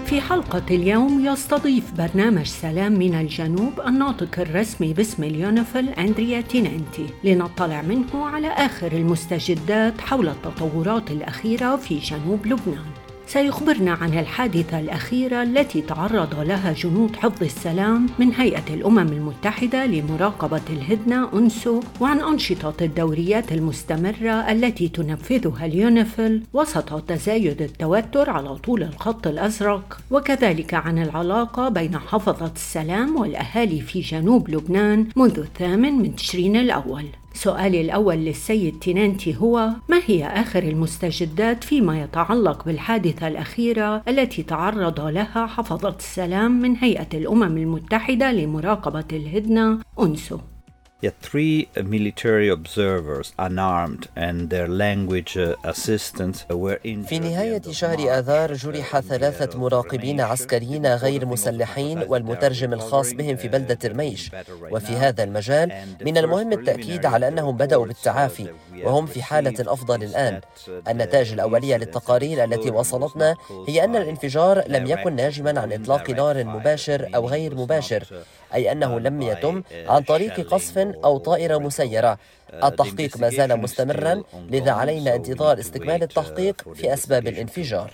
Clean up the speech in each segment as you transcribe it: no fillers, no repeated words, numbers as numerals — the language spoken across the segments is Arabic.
في حلقة اليوم يستضيف برنامج سلام من الجنوب الناطق الرسمي باسم اليونيفيل أندريا تينانتي لنطلع منه على آخر المستجدات حول التطورات الأخيرة في جنوب لبنان. سيخبرنا عن الحادثة الأخيرة التي تعرض لها جنود حفظ السلام من هيئة الأمم المتحدة لمراقبة الهدنة أونسو، وعن أنشطة الدوريات المستمرة التي تنفذها اليونيفيل وسط تزايد التوتر على طول الخط الأزرق، وكذلك عن العلاقة بين حفظة السلام والأهالي في جنوب لبنان منذ 8 تشرين الأول. سؤالي الأول للسيد تينانتي هو: ما هي آخر المستجدات فيما يتعلق بالحادثة الأخيرة التي تعرض لها حفظة السلام من هيئة الأمم المتحدة لمراقبة الهدنة أونسو؟ Three military observers unarmed and their language assistants were injured. في نهاية شهر آذار جرح 3 مراقبين عسكريين غير مسلحين والمترجم الخاص بهم في بلدة رميش. وفي هذا المجال من المهم التأكيد على أنهم بدأوا بالتعافي وهم في حالة أفضل الآن. النتائج الأولية للتقارير التي وصلتنا هي أن الانفجار لم يكن ناجما عن إطلاق نار مباشر أو غير مباشر، أي أنه لم يتم عن طريق قصف أو طائرة مسيرة. التحقيق ما زال مستمرا، لذا علينا انتظار استكمال التحقيق في أسباب الانفجار.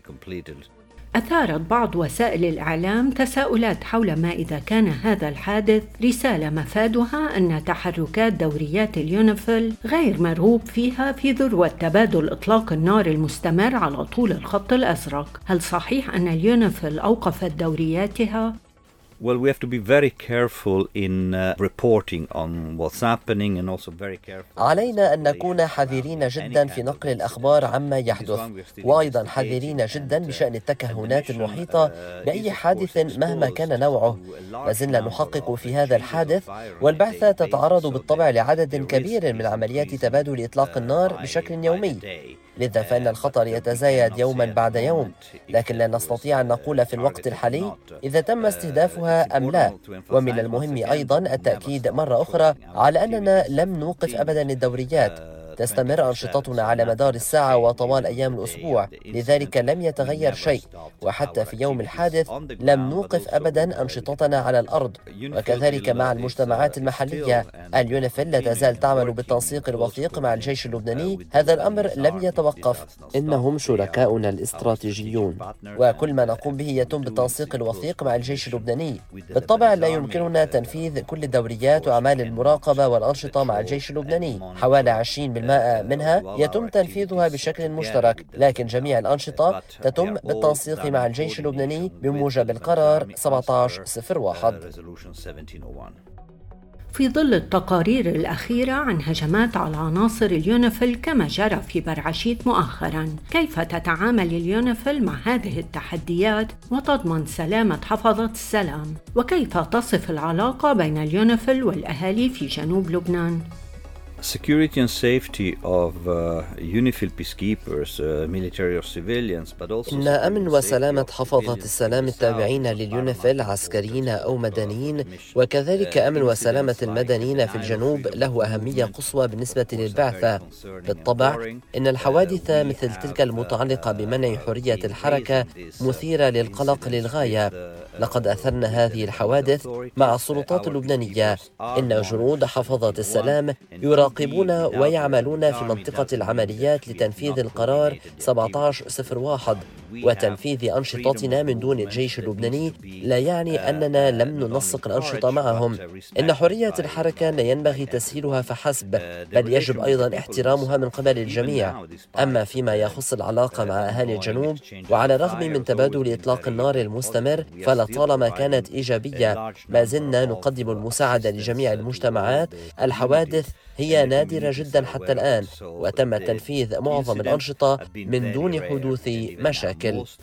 أثارت بعض وسائل الإعلام تساؤلات حول ما إذا كان هذا الحادث رسالة مفادها أن تحركات دوريات اليونيفيل غير مرغوب فيها في ذروة تبادل إطلاق النار المستمر على طول الخط الأزرق. هل صحيح أن اليونيفيل أوقفت دورياتها؟ Well, we have to be very careful in reporting on what's happening and also very careful. علينا أن نكون حذرين جدا في نقل الأخبار عما يحدث، وأيضا حذرين جدا بشأن التكهنات المحيطة بأي حادث مهما كان نوعه. ما زلنا نحقق في هذا الحادث، والبعثة تتعرض بالطبع لعدد كبير من عمليات تبادل إطلاق النار بشكل يومي، لذا فإن الخطر يتزايد يوما بعد يوم، لكن لا نستطيع أن نقول في الوقت الحالي إذا تم استهدافها أم لا. ومن المهم أيضا التأكيد مرة أخرى على أننا لم نوقف أبدا الدوريات. تستمر أنشطتنا على مدار الساعة وطوال أيام الأسبوع، لذلك لم يتغير شيء، وحتى في يوم الحادث لم نوقف أبدا أنشطتنا على الأرض. وكذلك مع المجتمعات المحلية، اليونيفيل لا تزال تعمل بالتنسيق الوثيق مع الجيش اللبناني. هذا الأمر لم يتوقف، إنهم شركاؤنا الاستراتيجيون، وكل ما نقوم به يتم بالتنسيق الوثيق مع الجيش اللبناني. بالطبع لا يمكننا تنفيذ كل الدوريات وأعمال المراقبة والأنشطة مع الجيش اللبناني، حوالي 20% منها يتم تنفيذها بشكل مشترك، لكن جميع الأنشطة تتم بالتنسيق مع الجيش اللبناني بموجب القرار 1701. في ظل التقارير الأخيرة عن هجمات على عناصر اليونيفيل كما جرى في برعشيت مؤخراً، كيف تتعامل اليونيفيل مع هذه التحديات وتضمن سلامة حفظة السلام؟ وكيف تصف العلاقة بين اليونيفيل والأهالي في جنوب لبنان؟ Security and safety of UNIFIL peacekeepers, military or civilians, but also إن أمن وسلامة حفظة السلام التابعين لليونيفيل عسكريين أو مدنيين، وكذلك أمن وسلامة المدنيين في الجنوب له أهمية قصوى بالنسبة للبعثة. بالطبع إن الحوادث مثل تلك المتعلقة بمنع حرية الحركة مثيرة للقلق للغاية. لقد أثرنا هذه الحوادث مع السلطات اللبنانية. إن جنود حفظة السلام يراقبون ويعملون في منطقة العمليات لتنفيذ القرار 1701 وتنفيذ أنشطتنا من دون الجيش اللبناني لا يعني أننا لم ننسق الأنشطة معهم. إن حرية الحركة لا ينبغي تسهيلها فحسب، بل يجب أيضا احترامها من قبل الجميع. أما فيما يخص العلاقة مع أهالي الجنوب، وعلى الرغم من تبادل إطلاق النار المستمر فلطالما كانت إيجابية، ما زلنا نقدم المساعدة لجميع المجتمعات. الحوادث هي نادرة جدا حتى الآن، وتم تنفيذ معظم الأنشطة من دون حدوث مشاكل.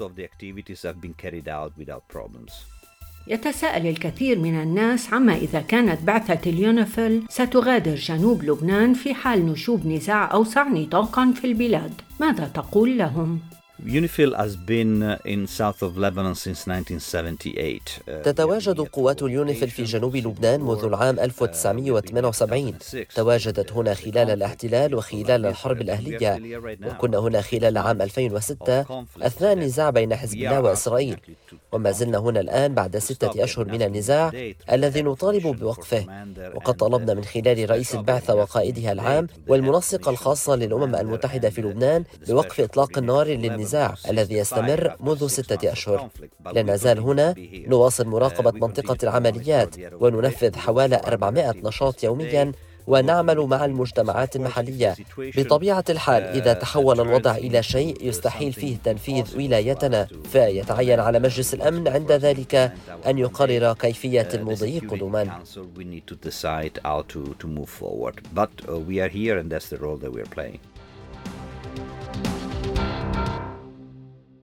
يتساءل الكثير من الناس عما إذا كانت بعثة اليونيفيل ستغادر جنوب لبنان في حال نشوب نزاع أوسع نطاقا في البلاد. ماذا تقول لهم؟ UNIFIL has been in south of Lebanon since 1978. تتواجد قوات اليونيفيل في جنوب لبنان منذ العام 1978. تواجدت هنا خلال الاحتلال وخلال الحرب الأهلية، وكنا هنا خلال عام 2006 أثناء النزاع بين حزب الله وإسرائيل، وما زلنا هنا الآن بعد 6 أشهر من النزاع الذي نطالب بوقفه. وقد طلبنا من خلال رئيس البعثة وقائدها العام والمنسقة الخاصة للأمم المتحدة في لبنان بوقف إطلاق النار للنزاع الذي يستمر منذ 6 أشهر. لا نزال هنا نواصل مراقبة منطقة العمليات وننفذ حوالي 400 نشاط يوميا ونعمل مع المجتمعات المحلية. بطبيعة الحال إذا تحول الوضع إلى شيء يستحيل فيه تنفيذ ولايتنا، فيتعين على مجلس الأمن عند ذلك أن يقرر كيفية المضي قدما.